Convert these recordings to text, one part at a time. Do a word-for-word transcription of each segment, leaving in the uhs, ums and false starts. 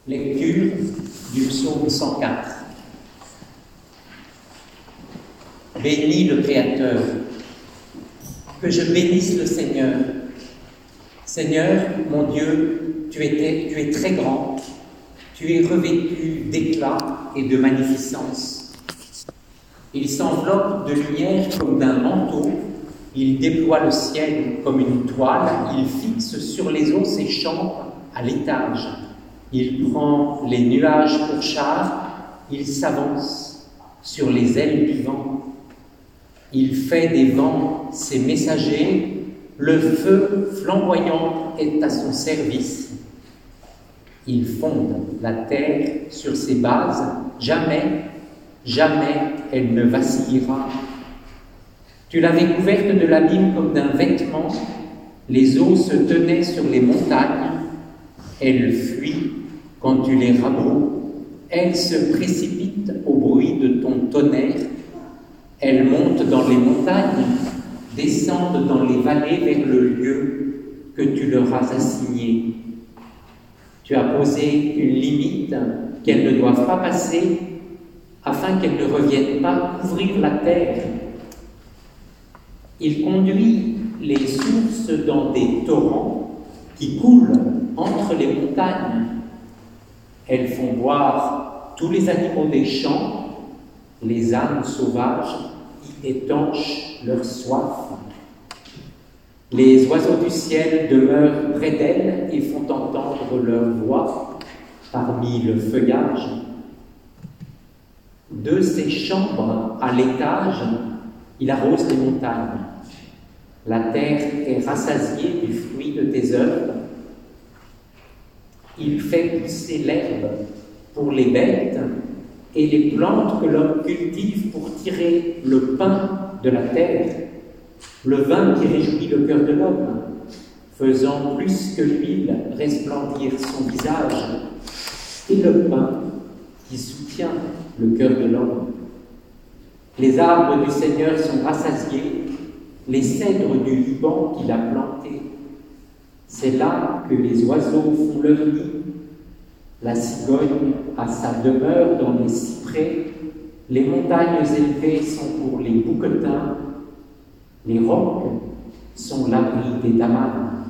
Lecture du psaume cent quatre. Bénis le Créateur, que je bénisse le Seigneur. Seigneur, mon Dieu, tu es, tu es très grand, tu es revêtu d'éclat et de magnificence. Il s'enveloppe de lumière comme d'un manteau, il déploie le ciel comme une toile, il fixe sur les eaux ses chambres à l'étage. Il prend les nuages pour char, il s'avance sur les ailes du vent. Il fait des vents ses messagers, le feu flamboyant est à son service. Il fonde la terre sur ses bases, jamais, jamais elle ne vacillera. Tu l'avais couverte de l'abîme comme d'un vêtement, les eaux se tenaient sur les montagnes, elles fuient quand tu les rabroues, elles se précipitent au bruit de ton tonnerre, elles montent dans les montagnes, descendent dans les vallées vers le lieu que tu leur as assigné. Tu as posé une limite qu'elles ne doivent pas passer, afin qu'elles ne reviennent pas couvrir la terre. Il conduit les sources dans des torrents qui coulent entre les montagnes. Elles font boire tous les animaux des champs, les ânes sauvages y étanchent leur soif. Les oiseaux du ciel demeurent près d'elles et font entendre leur voix parmi le feuillage. De ses chambres à l'étage, il arrose les montagnes. La terre est rassasiée du fruit de tes œuvres. Il fait pousser l'herbe pour les bêtes et les plantes que l'homme cultive pour tirer le pain de la terre, le vin qui réjouit le cœur de l'homme, faisant plus que l'huile resplendir son visage, et le pain qui soutient le cœur de l'homme. Les arbres du Seigneur sont rassasiés, les cèdres du Liban qu'il a plantés. C'est là que les oiseaux font leur nid. La cigogne a sa demeure dans les cyprès. Les montagnes élevées sont pour les bouquetins. Les rocs sont l'abri des damanes.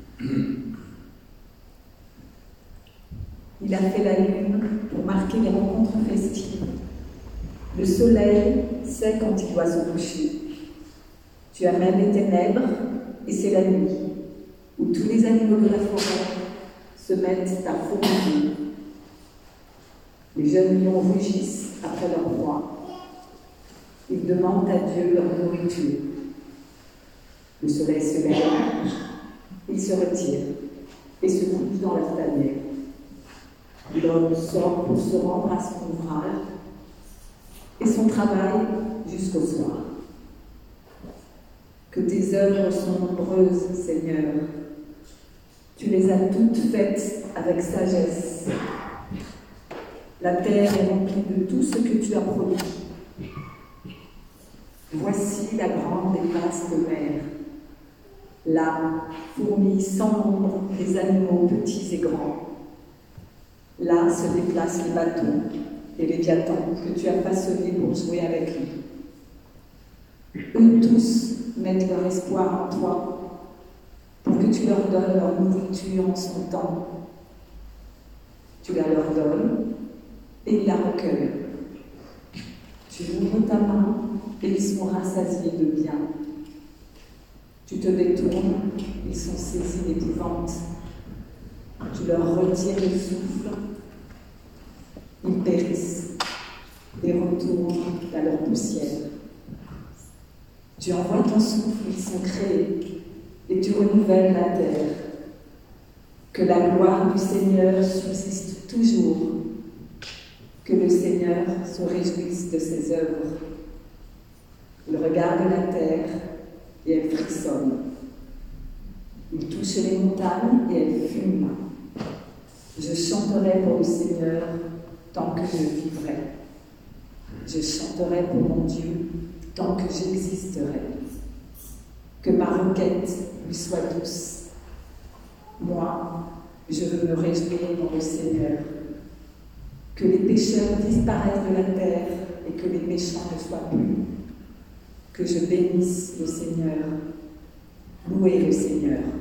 Il a fait la lune pour marquer les rencontres festives. Le soleil sait quand il doit se coucher. Tu amènes les ténèbres et c'est la nuit, où tous les animaux de la forêt se mettent à fourmiller. Les jeunes lions rugissent après leur proie. Ils demandent à Dieu leur nourriture. Le soleil se lève, il se retire et se couche dans leur tanière. L'homme sort pour se rendre à son ouvrage et son travail jusqu'au soir. Que tes œuvres sont nombreuses, Seigneur. Tu les as toutes faites avec sagesse. La terre est remplie de tout ce que tu as produit. Voici la grande et vaste mer. Là fourmillent sans nombre les animaux petits et grands. Là se déplacent les bateaux et les diatomes que tu as façonnés pour jouer avec lui. Eux tous mettent leur espoir en toi, pour que tu leur donnes leur nourriture en son temps. Tu la leur donnes, et ils la recueillent. Tu ouvres ta main, et ils sont rassasiés de bien. Tu te détournes, ils sont saisis d'épouvante. Tu leur retires le souffle, ils périssent, et retournent à leur poussière. Tu envoies ton souffle, ils sont créés, et tu renouvelles la terre. Que la gloire du Seigneur subsiste toujours, que le Seigneur se réjouisse de ses œuvres. Il regarde la terre et elle frissonne. Il touche les montagnes et elles fument. Je chanterai pour le Seigneur tant que je vivrai. Je chanterai pour mon Dieu tant que j'existerai. Que ma requête lui soit douce. Moi, je veux me réjouir dans le Seigneur. que les pécheurs disparaissent de la terre et que les méchants ne soient plus. Que je bénisse le Seigneur. Louez le Seigneur.